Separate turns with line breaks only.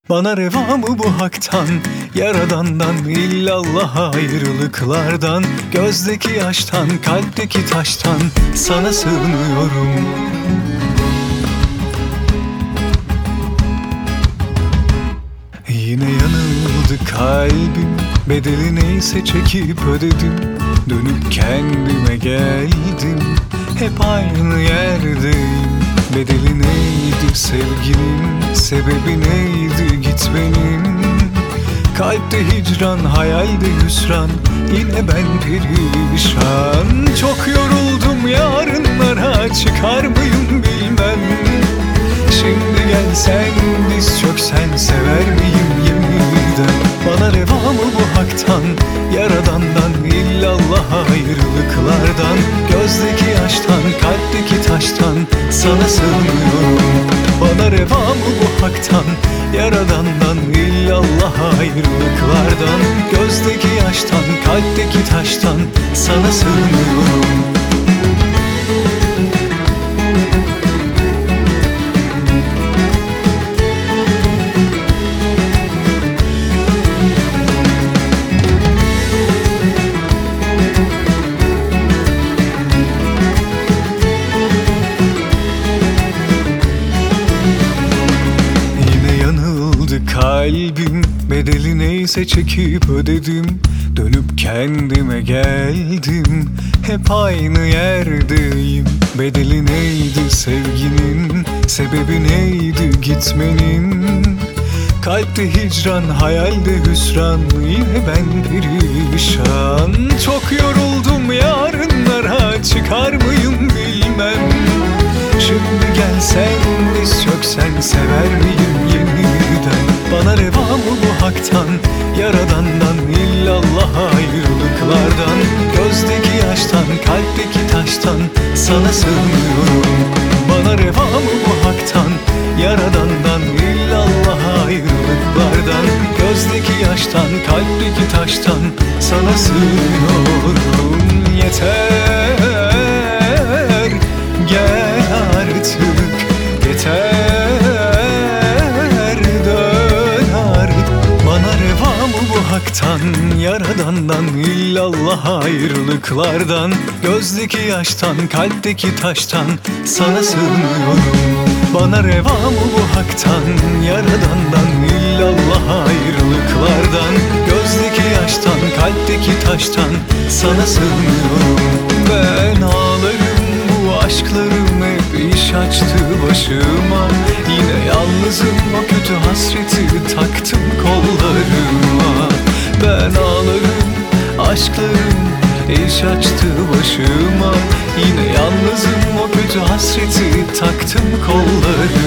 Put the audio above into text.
Bana reva mı bu haktan, yaradandan, illallah ayrılıklardan, gözdeki yaştan, kalpteki taştan sana sığınıyorum. Yine yanıldı kalbim, bedeli neyse çekip ödedim. Dönüp kendime geldim, hep aynı yerdeyim. Bedeli neydi sevginin, sebebi neydi gitmenin? Kalpte hicran, hayalde hüsran, yine ben perişan. Çok yoruldum, yarınlara çıkar mıyım bilmem. Şimdi gelsen, diz çöksen, sever miyim yeniden? Bana reva mı bu haktan, yaradandan, illallah ayrılıklardan, gözdeki yaştan, kalpteki taştan sana sığınıyorum. Bana reva mı bu haktan, yaradandan, illallah ayrılıklardan, gözdeki yaştan, kalpteki taştan sana sığınıyorum. Kalbim, bedeli neyse çekip ödedim. Dönüp kendime geldim, hep aynı yerdeyim. Bedeli neydi sevginin, sebebi neydi gitmenin? Kalpte hicran, hayalde hüsran, yine ben perişan. Çok yoruldum, yarınlara çıkar mıyım bilmem. Şimdi gelsen, diz çöksen, sever miyim yeniden? Bana reva mı bu haktan, yaradandan, illallah ayrılıklardan, gözdeki yaştan, kalpteki taştan sana sığınıyorum. Bana reva mı bu haktan, yaradandan, illallah ayrılıklardan, gözdeki yaştan, kalpteki taştan sana sığınıyorum. Yeter, gel artık, yeter, dön artık. Bana reva mı bu haktan, yaradandan, illallah ayrılıklardan, gözdeki yaştan, kalpteki taştan sana sığınıyorum. Bana reva mı bu haktan, yaradandan, illallah ayrılıklardan, gözdeki yaştan, kalpteki taştan sana sığınıyorum. Ben ağlarım, bu aşklarım hep iş açtı başıma. Yine yalnızım, o kötü hasreti taktım kollarıma. Ben ağlarım, aşklarım iş açtı başıma. Yine yalnızım, o kötü hasreti taktım kollarıma.